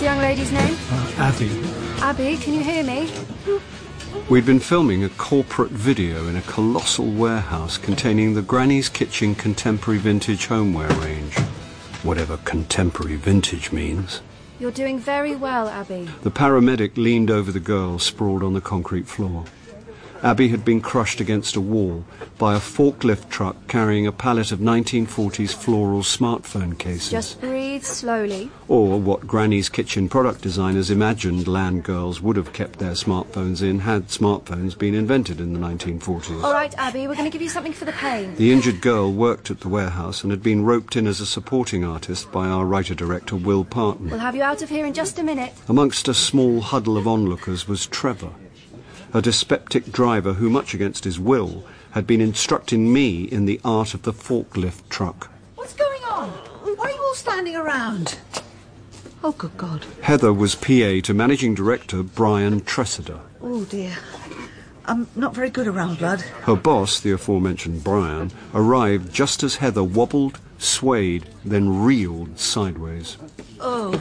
the young lady's name? Abby. Abby, can you hear me? We'd been filming a corporate video in a colossal warehouse containing the Granny's Kitchen contemporary vintage homeware range. Whatever contemporary vintage means. You're doing very well, Abby. The paramedic leaned over the girl sprawled on the concrete floor. Abby had been crushed against a wall by a forklift truck carrying a pallet of 1940s floral smartphone cases. Just breathe slowly. Or what Granny's Kitchen product designers imagined land girls would have kept their smartphones in had smartphones been invented in the 1940s. All right, Abby, we're going to give you something for the pain. The injured girl worked at the warehouse and had been roped in as a supporting artist by our writer-director Will Parton. We'll have you out of here in just a minute. Amongst a small huddle of onlookers was Trevor, a dyspeptic driver who, much against his will, had been instructing me in the art of the forklift truck. What's going on? Why are you all standing around? Oh, good God. Heather was PA to Managing Director Brian Tressida. Oh, dear. I'm not very good around blood. Her boss, the aforementioned Brian, arrived just as Heather wobbled, swayed, then reeled sideways. Oh.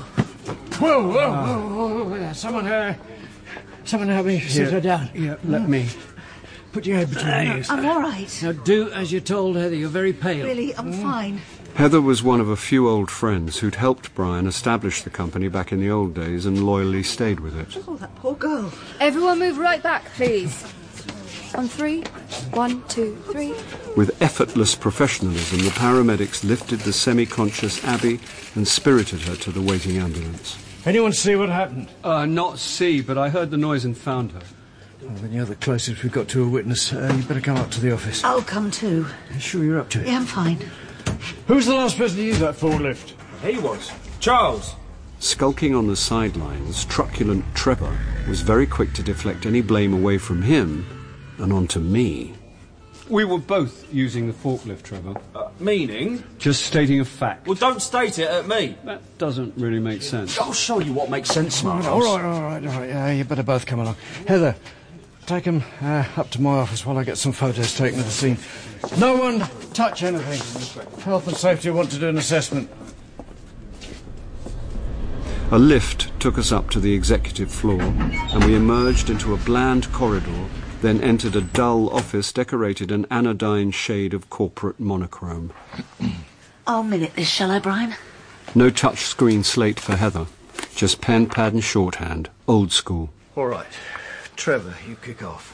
Whoa. Someone help me sit her down. Yeah, let me. Put your head between your ears. I'm all right. Now do as you're told, Heather. You're very pale. Really, I'm fine. Heather was one of a few old friends who'd helped Brian establish the company back in the old days and loyally stayed with it. Oh, that poor girl. Everyone move right back, please. On 3. 1, 2, 3. With effortless professionalism, the paramedics lifted the semi-conscious Abby and spirited her to the waiting ambulance. Anyone see what happened? Not see, but I heard the noise and found her. Well, then you're the closest we've got to a witness. You better come up to the office. I'll come too. You sure you're up to it? Yeah, I'm fine. Who's the last person to use that forklift? He was. Charles. Skulking on the sidelines, truculent Trevor was very quick to deflect any blame away from him and onto me. We were both using the forklift, Trevor. Meaning? Just stating a fact. Well, don't state it at me. That doesn't really make sense. I'll show you what makes sense, smart All right. You better both come along. Heather, take them up to my office while I get some photos taken of the scene. No one touch anything. Health and safety want to do an assessment. A lift took us up to the executive floor, and we emerged into a bland corridor, then entered a dull office decorated an anodyne shade of corporate monochrome. I'll minute this, shall I, Brian? No touch-screen slate for Heather. Just pen, pad and shorthand. Old school. All right. Trevor, you kick off.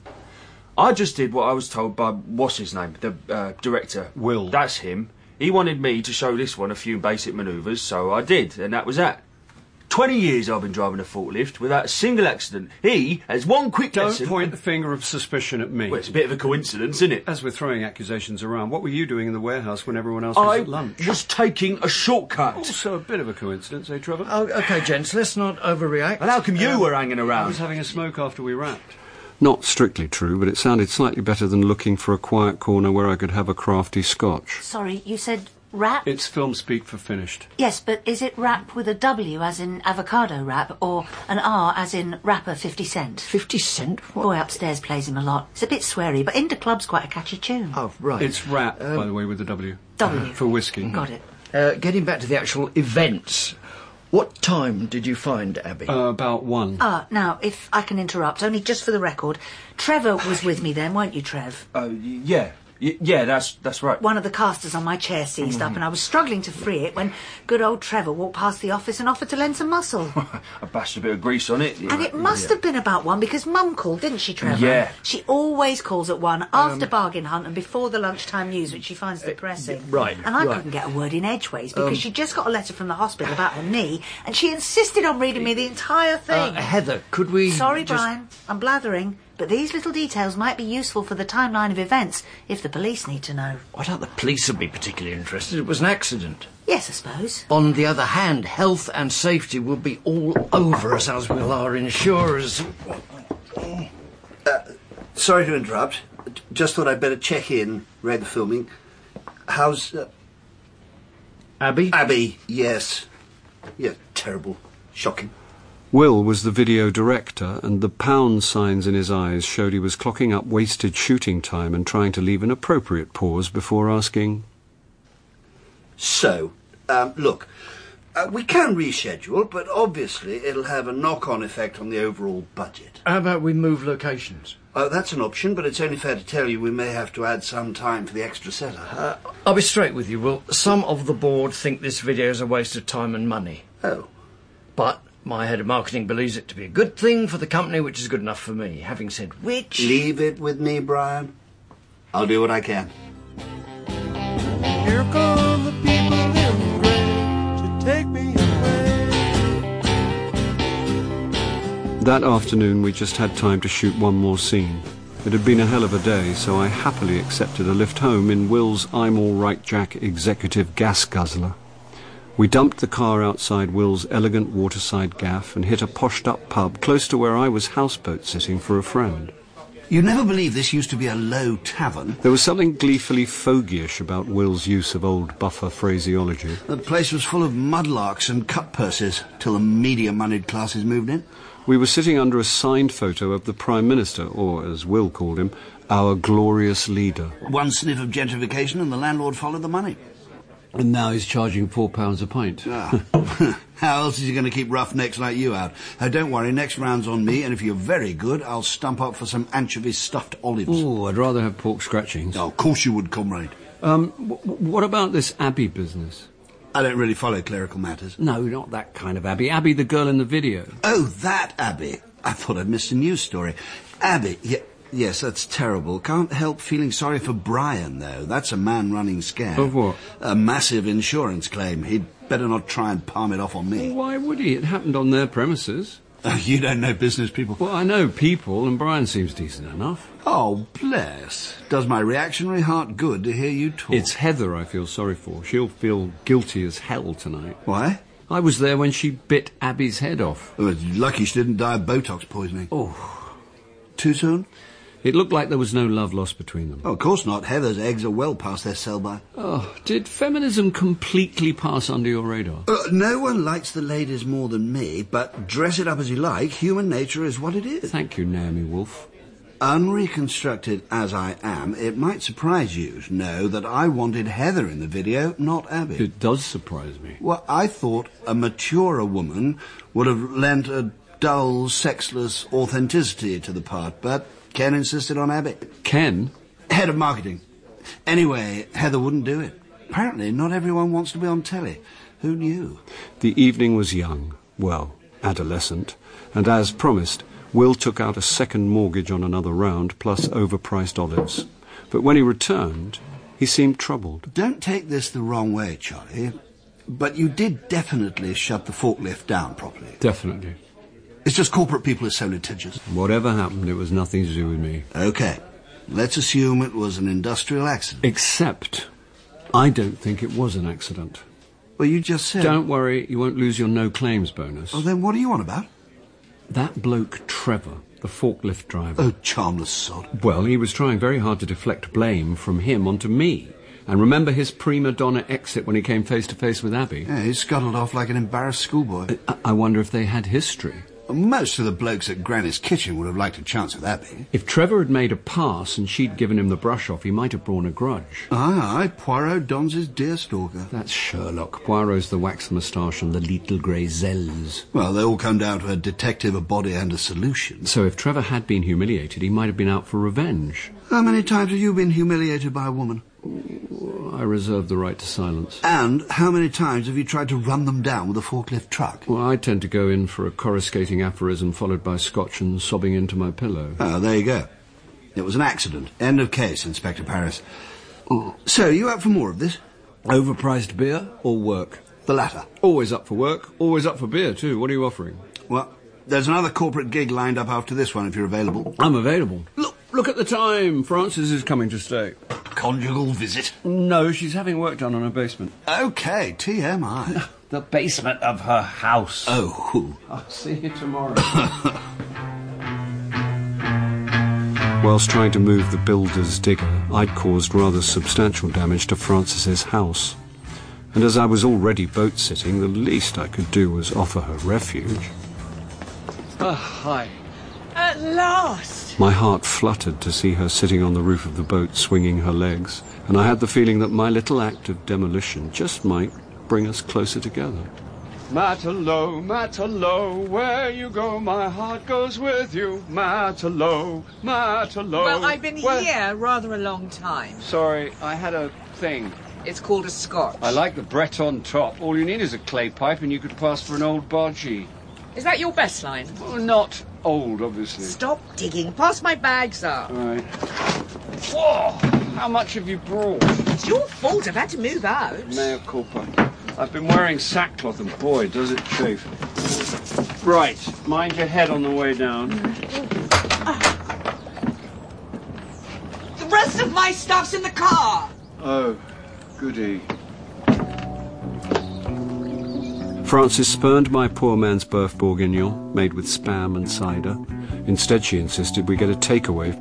I just did what I was told by, what's his name, the director. Will. That's him. He wanted me to show this one a few basic manoeuvres, so I did, and that was that. 20 years I've been driving a forklift without a single accident. He has one quick lesson... Don't point the finger of suspicion at me. Well, it's a bit of a coincidence, isn't it? As we're throwing accusations around, what were you doing in the warehouse when everyone else was at lunch? I was taking a shortcut. Also a bit of a coincidence, eh, Trevor? Oh, OK, gents, let's not overreact. And how come you were hanging I around? was having a smoke after we wrapped. Not strictly true, but it sounded slightly better than looking for a quiet corner where I could have a crafty scotch. Sorry, you said wrap? It's film speak for finished. Yes, but is it wrap with a W as in avocado wrap or an R as in rapper 50 Cent? 50 Cent? What? Boy upstairs plays him a lot. It's a bit sweary, but Into Club's quite a catchy tune. Oh, right. It's rap, by the way, with the W. W. For whiskey. Got it. Getting back to the actual events, what time did you find Abby? About 1. Now, if I can interrupt, only just for the record, Trevor was with me then, weren't you, Trev? Yeah. Yeah, that's right. One of the casters on my chair seized up and I was struggling to free it when good old Trevor walked past the office and offered to lend some muscle. I bashed a bit of grease on it. And it must have been about 1 because Mum called, didn't she, Trevor? Yeah. She always calls at 1 after bargain hunt and before the lunchtime news, which she finds depressing. Right. And I couldn't get a word in edgeways because she just got a letter from the hospital about her knee and she insisted on reading me the entire thing. Heather, could we... Sorry, just... Brian, I'm blathering. But these little details might be useful for the timeline of events if the police need to know. I doubt the police would be particularly interested. It was an accident. Yes, I suppose. On the other hand, health and safety will be all over us, as will our insurers. Sorry to interrupt. Just thought I'd better check in, read the filming. How's... Abby? Abby, yes. Yeah, terrible. Shocking. Will was the video director, and the pound signs in his eyes showed he was clocking up wasted shooting time and trying to leave an appropriate pause before asking... So, look, We can reschedule, but obviously it'll have a knock-on effect on the overall budget. How about we move locations? That's an option, but it's only fair to tell you we may have to add some time for the extra setup. I'll be straight with you, Will. Some of the board think this video is a waste of time and money. Oh. But my head of marketing believes it to be a good thing for the company, which is good enough for me. Having said which... Leave it with me, Brian. I'll do what I can. Here come the people in gray to take me away. That afternoon we just had time to shoot one more scene. It had been a hell of a day, so I happily accepted a lift home in Will's I'm All Right Jack executive gas guzzler. We dumped the car outside Will's elegant waterside gaff and hit a poshed-up pub close to where I was houseboat sitting for a friend. You'd never believe this used to be a low tavern. There was something gleefully fogyish about Will's use of old buffer phraseology. The place was full of mudlarks and cut purses till the medium-moneyed classes moved in. We were sitting under a signed photo of the Prime Minister, or, as Will called him, our glorious leader. One sniff of gentrification and the landlord followed the money. And now he's charging £4 a pint. How else is he going to keep roughnecks like you out? Oh, don't worry, next round's on me, and if you're very good, I'll stump up for some anchovy-stuffed olives. Oh, I'd rather have pork scratchings. Oh, of course you would, comrade. What about this Abby business? I don't really follow clerical matters. No, not that kind of Abby. Abby, the girl in the video. Oh, that Abby. I thought I'd missed a news story. Abby, yes, that's terrible. Can't help feeling sorry for Brian, though. That's a man-running scam. Of what? A massive insurance claim. He'd better not try and palm it off on me. Why would he? It happened on their premises. You don't know business people. Well, I know people, and Brian seems decent enough. Oh, bless. Does my reactionary heart good to hear you talk. It's Heather I feel sorry for. She'll feel guilty as hell tonight. Why? I was there when she bit Abby's head off. Oh, it's lucky she didn't die of Botox poisoning. Oh. Too soon? It looked like there was no love lost between them. Oh, of course not. Heather's eggs are well past their sell-by. Oh, did feminism completely pass under your radar? No one likes the ladies more than me, but dress it up as you like, human nature is what it is. Thank you, Naomi Wolf. Unreconstructed as I am, it might surprise you to know that I wanted Heather in the video, not Abby. It does surprise me. Well, I thought a maturer woman would have lent a dull, sexless authenticity to the part, but Ken insisted on Abby. Ken? Head of marketing. Anyway, Heather wouldn't do it. Apparently, not everyone wants to be on telly. Who knew? The evening was young, well, adolescent, and as promised, Will took out a second mortgage on another round, plus overpriced olives. But when he returned, he seemed troubled. Don't take this the wrong way, Charlie, but you did definitely shut the forklift down properly. Definitely. It's just corporate people are so litigious. Whatever happened, it was nothing to do with me. Okay. Let's assume it was an industrial accident. Except, I don't think it was an accident. Well, you just said... Don't worry, you won't lose your no-claims bonus. Oh, then what are you on about? That bloke, Trevor, the forklift driver... Oh, charmless sod. Well, he was trying very hard to deflect blame from him onto me. And remember his prima donna exit when he came face-to-face with Abby? Yeah, he scuttled off like an embarrassed schoolboy. I wonder if they had history. Most of the blokes at Granny's Kitchen would have liked a chance with Abby. If Trevor had made a pass and she'd given him the brush off, he might have borne a grudge. Aye, Poirot dons his deer stalker. That's Sherlock. Poirot's the waxed moustache and the little grey zels. Well, they all come down to a detective, a body and a solution. So if Trevor had been humiliated, he might have been out for revenge. How many times have you been humiliated by a woman? I reserve the right to silence. And how many times have you tried to run them down with a forklift truck? Well, I tend to go in for a coruscating aphorism followed by scotch and sobbing into my pillow. Oh, there you go. It was an accident. End of case, Inspector Paris. So, you up for more of this? Overpriced beer or work? The latter. Always up for work, always up for beer too. What are you offering? Well, there's another corporate gig lined up after this one if you're available. I'm available. Look at the time. Frances is coming to stay. Conjugal visit? No, she's having work done on her basement. Okay, TMI. The basement of her house. Oh. I'll see you tomorrow. Whilst trying to move the builder's digger, I'd caused rather substantial damage to Frances's house. And as I was already boat-sitting, the least I could do was offer her refuge. Hi. At last! My heart fluttered to see her sitting on the roof of the boat, swinging her legs, and I had the feeling that my little act of demolition just might bring us closer together. Matterlow, Matterlow, where you go, my heart goes with you. Matterlow, Matterlow. Well, I've been here rather a long time. Sorry, I had a thing. It's called a scotch. I like the Breton top. All you need is a clay pipe and you could pass for an old bargee. Is that your best line? Well, not old, obviously. Stop digging. Pass my bags up. All right. Whoa! How much have you brought? It's your fault. I've had to move out. Mea culpa. I've been wearing sackcloth and boy, does it chafe. Right. Mind your head on the way down. The rest of my stuff's in the car. Oh, goody. Frances spurned my poor man's boeuf bourguignon, made with spam and cider. Instead, she insisted we get a takeaway.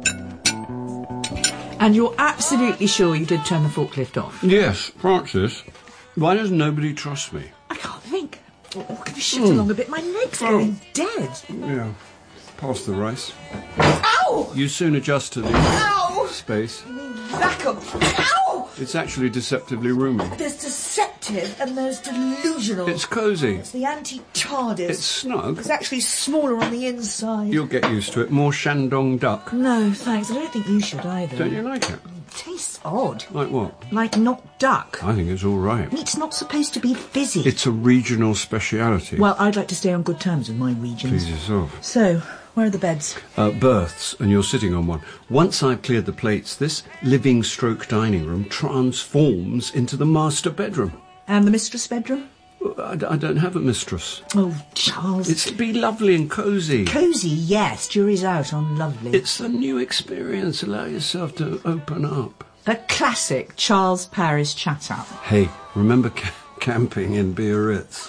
And you're absolutely sure you did turn the forklift off? Yes, Frances. Why does nobody trust me? I can't think. Oh, can you shift along a bit? My leg's going dead. Yeah. Pass the rice. Ow! You soon adjust to the Ow! space. Back up. Ow! It's actually deceptively roomy. There's deceptive and there's delusional. It's cosy. It's the anti-TARDIS. It's snug. It's actually smaller on the inside. You'll get used to it. More Shandong duck. No, thanks. I don't think you should either. Don't you like it? It tastes odd. Like what? Like not duck. I think it's all right. Meat's not supposed to be fizzy. It's a regional speciality. Well, I'd like to stay on good terms with my regions. Please yourself. So, where are the beds? Berths, and you're sitting on one. Once I've cleared the plates, this living stroke dining room transforms into the master bedroom. And the mistress bedroom? I don't have a mistress. Oh, Charles. It's to be lovely and cosy. Cosy, yes. Jury's out on lovely. It's a new experience. Allow yourself to open up. A classic Charles Paris chat-up. Hey, remember camping in Biarritz?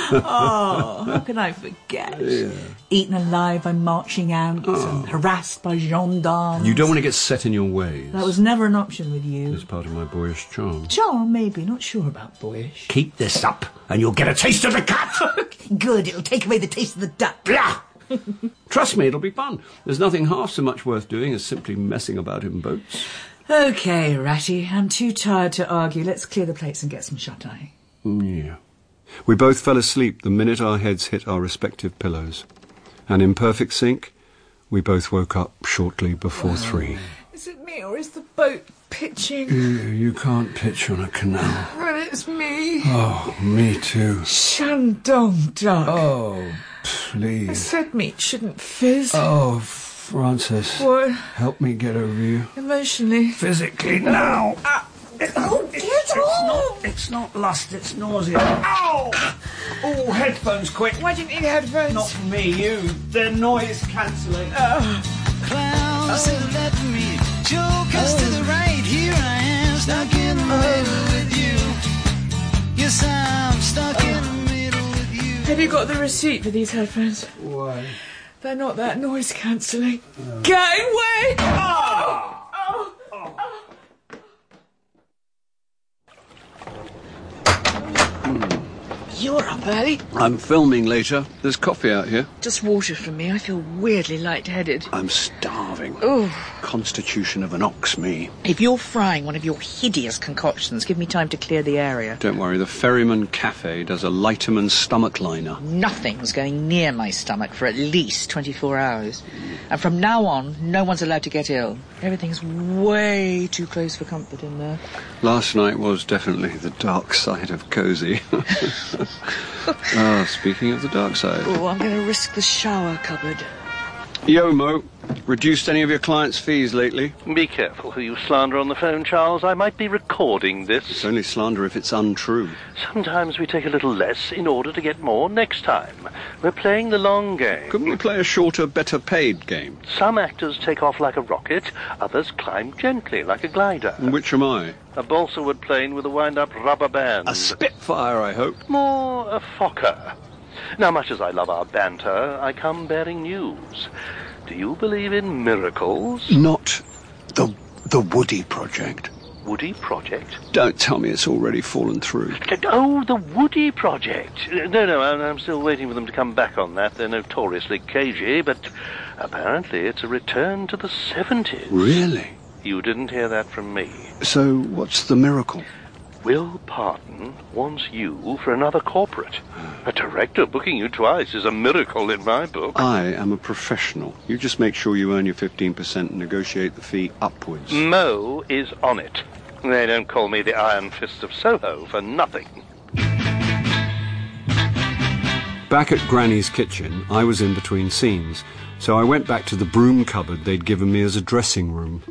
Oh, how can I forget? Yeah. Eaten alive by marching ants and harassed by gendarmes. You don't want to get set in your ways. That was never an option with you. It's part of my boyish charm. Charm, maybe. Not sure about boyish. Keep this up, and you'll get a taste of the cat. Good. It'll take away the taste of the duck. Blah! Trust me, it'll be fun. There's nothing half so much worth doing as simply messing about in boats. OK, Ratty. I'm too tired to argue. Let's clear the plates and get some shut-eye. Yeah. We both fell asleep the minute our heads hit our respective pillows. And in perfect sync, we both woke up shortly before 3. Is it me or is the boat pitching? You can't pitch on a canal. Well, it's me. Oh, me too. Shandong duck. Oh, I please. said meat shouldn't fizz. Oh, Frances. What? Help me get over you. Emotionally. Physically now. It's not lust, it's nausea. Ow! Oh, headphones, quick. Why do you need headphones? Not for me, you. They're noise cancelling. Clowns to the left of me, jokers to the right. Here I am, stuck in the middle with you. Yes, I'm stuck in the middle with you. Have you got the receipt for these headphones? Why? They're not that noise cancelling. Get away! Oh! You're up early. I'm filming later. There's coffee out here. Just water for me. I feel weirdly lightheaded. I'm starving. Oh. Constitution of an ox, me. If you're frying one of your hideous concoctions, give me time to clear the area. Don't worry, the Ferryman Cafe does a Lighterman stomach liner. Nothing's going near my stomach for at least 24 hours. And from now on, no one's allowed to get ill. Everything's way too close for comfort in there. Last night was definitely the dark side of cosy. Speaking of the dark side. Oh, I'm going to risk the shower cupboard. Yo, Mo. Reduced any of your clients' fees lately? Be careful who you slander on the phone, Charles. I might be recording this. It's only slander if it's untrue. Sometimes we take a little less in order to get more next time. We're playing the long game. Couldn't we play a shorter, better paid game? Some actors take off like a rocket, others climb gently like a glider. And which am I? A balsa wood plane with a wind-up rubber band. A Spitfire, I hope. More a Fokker. Now, much as I love our banter, I come bearing news. Do you believe in miracles? Not the Woody Project. Woody Project? Don't tell me it's already fallen through. Oh, the Woody Project. No, I'm still waiting for them to come back on that. They're notoriously cagey, but apparently it's a return to the 70s. Really? You didn't hear that from me. So what's the miracle? Will Parton wants you for another corporate. A director booking you twice is a miracle in my book. I am a professional. You just make sure you earn your 15% and negotiate the fee upwards. Mo is on it. They don't call me the Iron Fist of Soho for nothing. Back at Granny's kitchen, I was in between scenes, so I went back to the broom cupboard they'd given me as a dressing room.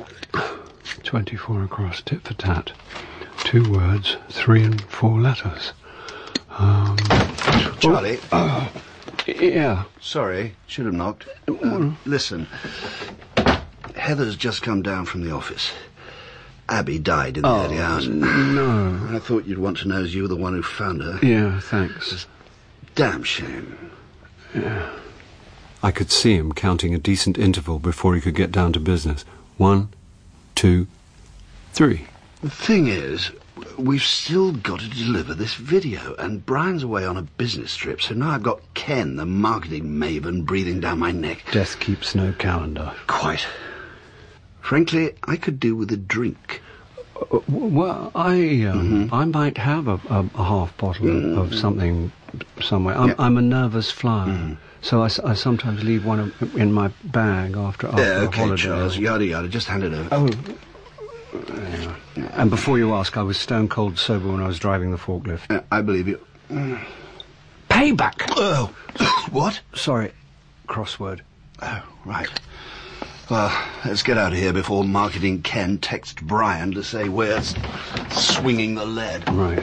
24 across, tit for tat. 2 words, 3 and 4 letters. Charlie? Yeah. Sorry, should have knocked. Listen, Heather's just come down from the office. Abby died in the early hours. No. I thought you'd want to know as you were the one who found her. Yeah, thanks. Damn shame. Yeah. I could see him counting a decent interval before he could get down to business. 1, 2, 3. The thing is, we've still got to deliver this video, and Brian's away on a business trip, so now I've got Ken, the marketing maven, breathing down my neck. Death keeps no calendar. Quite. Frankly, I could do with a drink. Well, I might have a half bottle of something somewhere. I'm a nervous flyer, so I sometimes leave one in my bag after a holiday. Charles, yada yada, just hand it over. Oh. And before you ask, I was stone cold sober when I was driving the forklift. I believe you. Payback! Oh, what? Sorry, crossword. Oh, right. Well, let's get out of here before marketing Ken texts Brian to say we're swinging the lead. Right.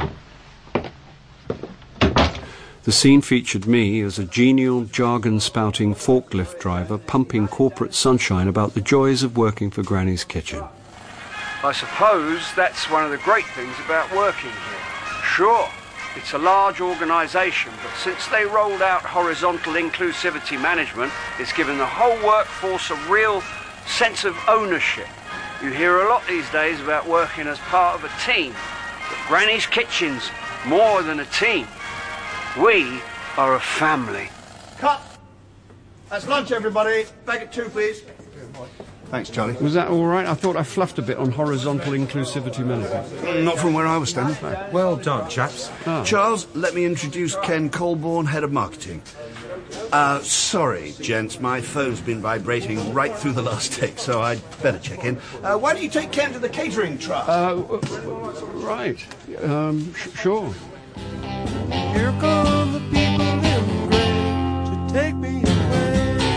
The scene featured me as a genial, jargon-spouting forklift driver pumping corporate sunshine about the joys of working for Granny's kitchen. I suppose that's one of the great things about working here. Sure, it's a large organisation, but since they rolled out horizontal inclusivity management, it's given the whole workforce a real sense of ownership. You hear a lot these days about working as part of a team, but Granny's Kitchen's more than a team. We are a family. Cut! That's lunch, everybody. Back at 2, please. Thanks, Charlie. Was that all right? I thought I fluffed a bit on horizontal inclusivity management. Not from where I was standing. Well done, chaps. Oh. Charles, let me introduce Ken Colborne, Head of Marketing. Sorry, gents, my phone's been vibrating right through the last take, so I'd better check in. Why don't you take Ken to the catering trust? Right. Sure. Here come the people in grey to take me away.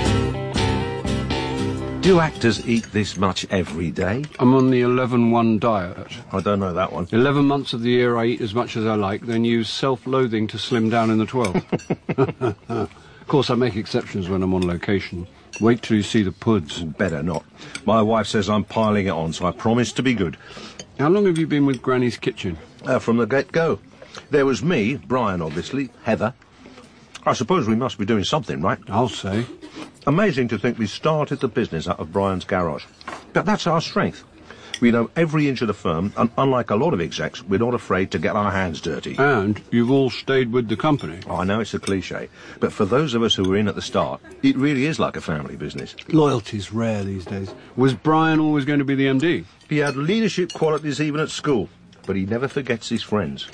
Do actors eat this much every day? I'm on the 11-1 diet. I don't know that one. 11 months of the year I eat as much as I like, then use self-loathing to slim down in the 12th. Of course, I make exceptions when I'm on location. Wait till you see the puds. Better not. My wife says I'm piling it on, so I promise to be good. How long have you been with Granny's Kitchen? From the get-go. There was me, Brian obviously, Heather. I suppose we must be doing something, right? I'll say. Amazing to think we started the business out of Brian's garage. But that's our strength. We know every inch of the firm, and unlike a lot of execs, we're not afraid to get our hands dirty. And you've all stayed with the company. Oh, I know it's a cliche, but for those of us who were in at the start, it really is like a family business. Loyalty's rare these days. Was Brian always going to be the MD? He had leadership qualities even at school, but he never forgets his friends.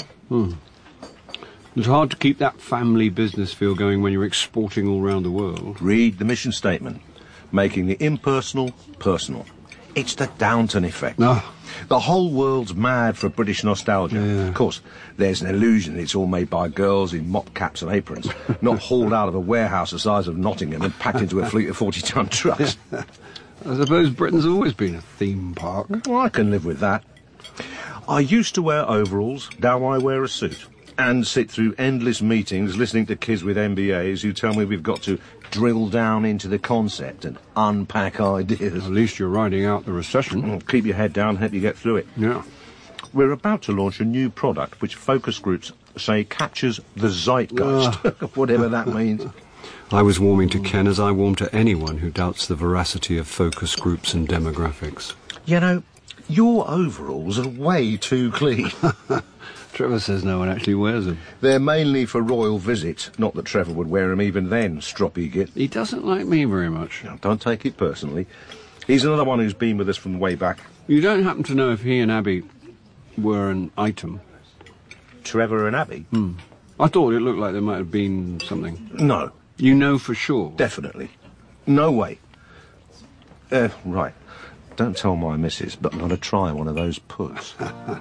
It's hard to keep that family business feel going when you're exporting all around the world. Read the mission statement. Making the impersonal personal. It's the Downton effect. No. The whole world's mad for British nostalgia. Yeah. Of course, there's an illusion that it's all made by girls in mop caps and aprons, not hauled out of a warehouse the size of Nottingham and packed into a fleet of 40-ton trucks. I suppose Britain's always been a theme park. Well, I can live with that. I used to wear overalls, now I wear a suit. And sit through endless meetings listening to kids with MBAs who tell me we've got to drill down into the concept and unpack ideas. At least you're riding out the recession. Well, keep your head down and help you get through it. Yeah. We're about to launch a new product which focus groups say captures the zeitgeist, whatever that means. I was warming to Ken as I warm to anyone who doubts the veracity of focus groups and demographics. You know, your overalls are way too clean. Trevor says no one actually wears them. They're mainly for royal visits. Not that Trevor would wear them even then, stroppy git. He doesn't like me very much. No, don't take it personally. He's another one who's been with us from way back. You don't happen to know if he and Abby were an item. Trevor and Abby? I thought it looked like there might have been something. No. You know for sure? Definitely. No way. Right. Don't tell my missus, but I'm going to try one of those puts.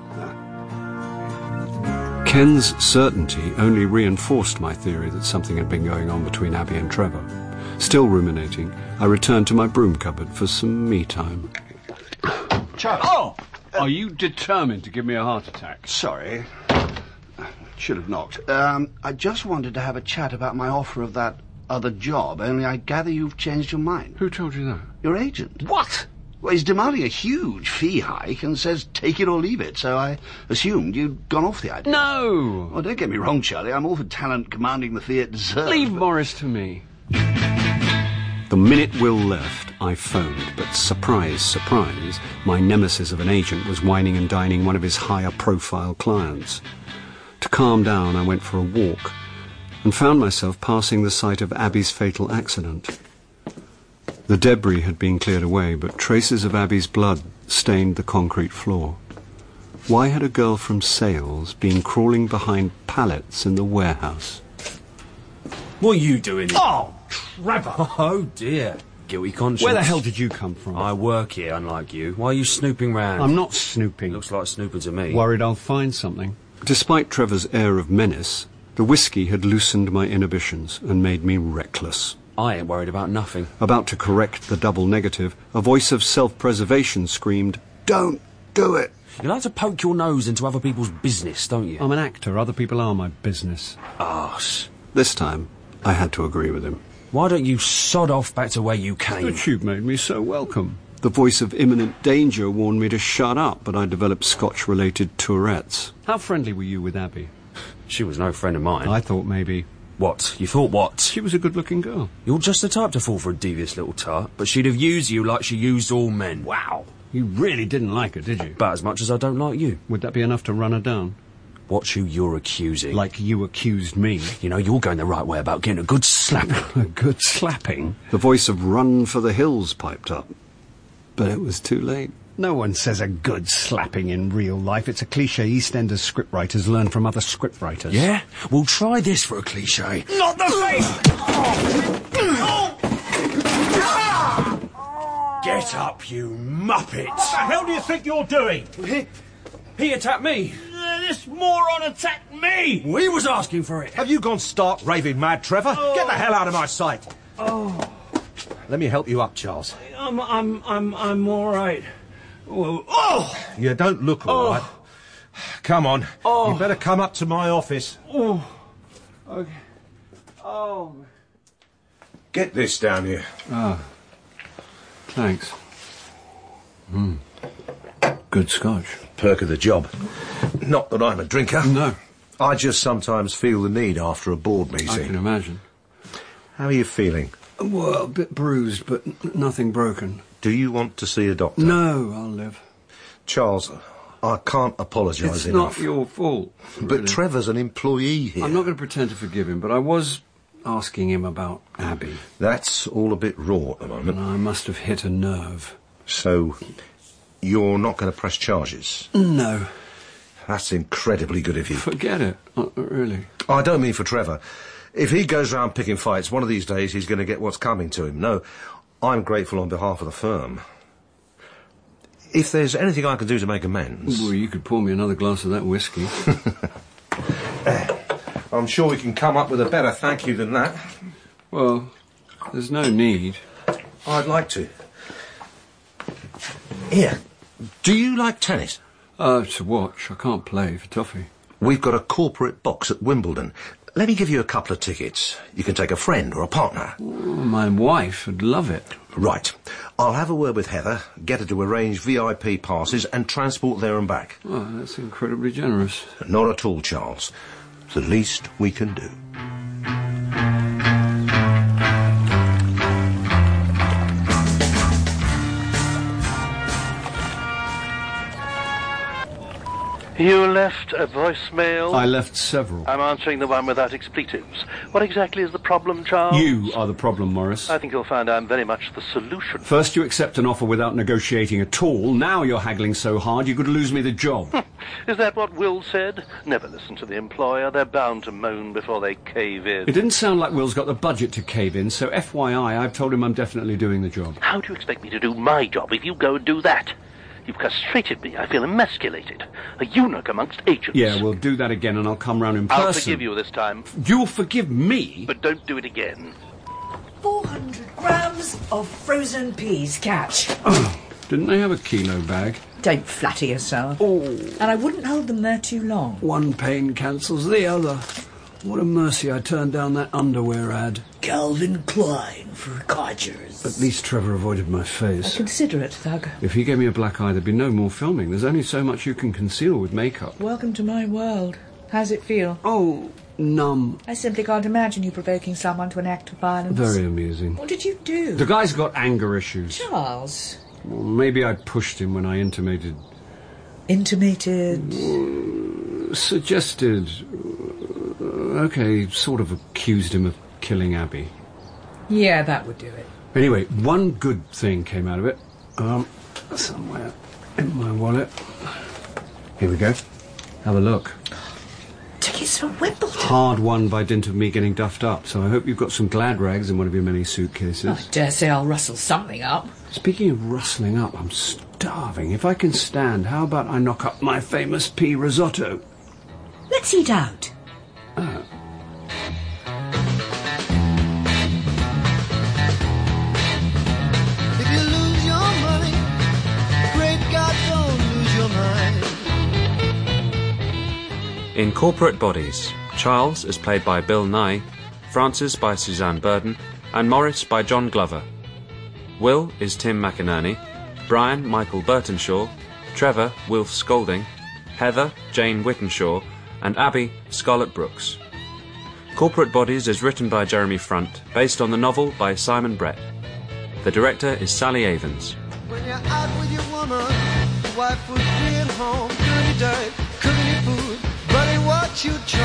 Ken's certainty only reinforced my theory that something had been going on between Abby and Trevor. Still ruminating, I returned to my broom cupboard for some me time. Chuck! Oh! Are you determined to give me a heart attack? Sorry. Should have knocked. I just wanted to have a chat about my offer of that other job, only I gather you've changed your mind. Who told you that? Your agent. What? Well, he's demanding a huge fee hike and says take it or leave it, so I assumed you'd gone off the idea. No! Well, don't get me wrong, Charlie. I'm all for talent commanding the fee it deserves. Leave Morris to me. The minute Will left, I phoned, but surprise, surprise, my nemesis of an agent was whining and dining one of his higher-profile clients. To calm down, I went for a walk and found myself passing the site of Abby's fatal accident. The debris had been cleared away, but traces of Abby's blood stained the concrete floor. Why had a girl from sales been crawling behind pallets in the warehouse? What are you doing here? Oh, Trevor! Oh, dear. Guilty conscience. Where the hell did you come from? I work here, unlike you. Why are you snooping round? I'm not snooping. Looks like snooping to me. Worried I'll find something. Despite Trevor's air of menace, the whiskey had loosened my inhibitions and made me reckless. I ain't worried about nothing. About to correct the double negative, a voice of self-preservation screamed, "Don't do it!" You like to poke your nose into other people's business, don't you? I'm an actor. Other people are my business. Arse. This time, I had to agree with him. Why don't you sod off back to where you came? But you've made me so welcome. The voice of imminent danger warned me to shut up, but I developed Scotch-related Tourette's. How friendly were you with Abby? She was no friend of mine. I thought maybe... What? You thought what? She was a good-looking girl. You're just the type to fall for a devious little tart, but she'd have used you like she used all men. Wow. You really didn't like her, did you? About as much as I don't like you. Would that be enough to run her down? Watch who you're accusing. Like you accused me. You know, you're going the right way about getting a good slapping. A good slapping? The voice of Run for the Hills piped up. But it was too late. No one says a good slapping in real life. It's a cliché EastEnders scriptwriters learn from other scriptwriters. Yeah? Well, try this for a cliché. Not the face! Get up, you muppet! What the hell do you think you're doing? He attacked me. This moron attacked me! We was asking for it. Have you gone stark raving mad, Trevor? Get the hell out of my sight! Oh. Let me help you up, Charles. I'm all right. Oh! You don't look all right. Come on. Oh. You better come up to my office. Oh. Okay. Oh. Get this down here. Ah. Thanks. Good scotch. Perk of the job. Not that I'm a drinker. No. I just sometimes feel the need after a board meeting. I can imagine. How are you feeling? Well, a bit bruised, but nothing broken. Do you want to see a doctor? No, I'll live. Charles, I can't apologise It's enough. not your fault. But really. Trevor's an employee here. I'm not going to pretend to forgive him, but I was asking him about Abby. That's all a bit raw at the moment. And I must have hit a nerve. So, you're not going to press charges? No. That's incredibly good of you. Forget it. Really. I don't mean for Trevor. If he goes round picking fights, one of these days he's going to get what's coming to him. No, I'm grateful on behalf of the firm. If there's anything I can do to make amends... Well, you could pour me another glass of that whiskey. I'm sure we can come up with a better thank you than that. Well, there's no need. I'd like to. Here, do you like tennis? To watch. I can't play for toffee. We've got a corporate box at Wimbledon. Let me give you a couple of tickets. You can take a friend or a partner. Oh, my wife would love it. Right. I'll have a word with Heather, get her to arrange VIP passes and transport there and back. Oh, that's incredibly generous. Not at all, Charles. It's the least we can do. You left a voicemail? I left several. I'm answering the one without expletives. What exactly is the problem, Charles? You are the problem, Morris. I think you'll find I'm very much the solution. First you accept an offer without negotiating at all. Now you're haggling so hard you could lose me the job. Is that what Will said? Never listen to the employer. They're bound to moan before they cave in. It didn't sound like Will's got the budget to cave in, so FYI, I've told him I'm definitely doing the job. How do you expect me to do my job if you go and do that? You've castrated me. I feel emasculated. A eunuch amongst agents. Yeah, we'll do that again and I'll come round in person. I'll forgive you this time. You'll forgive me? But don't do it again. 400 grams of frozen peas, catch. Oh, didn't they have a kilo bag? Don't flatter yourself. Oh. And I wouldn't hold them there too long. One pain cancels the other. What a mercy I turned down that underwear ad. Calvin Klein for codgers. At least Trevor avoided my face. Consider it, thug. If he gave me a black eye, there'd be no more filming. There's only so much you can conceal with makeup. Welcome to my world. How's it feel? Oh, numb. I simply can't imagine you provoking someone to an act of violence. Very amusing. What did you do? The guy's got anger issues. Charles. Well, maybe I pushed him when I intimated... Intimated? Suggested... Okay, sort of accused him of killing Abby. Yeah, that would do it. Anyway, one good thing came out of it. Somewhere in my wallet. Here we go. Have a look. Tickets for Wimbledon. Hard won by dint of me getting duffed up, so I hope you've got some glad rags in one of your many suitcases. I dare say I'll rustle something up. Speaking of rustling up, I'm starving. If I can stand, how about I knock up my famous pea risotto? Let's eat out. Oh. If you lose your money, great God, don't lose your mind. In Corporate Bodies, Charles is played by Bill Nye, Frances by Suzanne Burden, and Morris by John Glover. Will is Tim McInerney, Brian Michael Burtonshaw, Trevor Wilf Scolding, Heather Jane Whittenshaw, and Abby Scarlett Brooks. Corporate Bodies is written by Jeremy Front, based on the novel by Simon Brett. The director is Sally Avens. When you're out with your woman, your wife would be at home, dirty dirt, cooking your food, but what you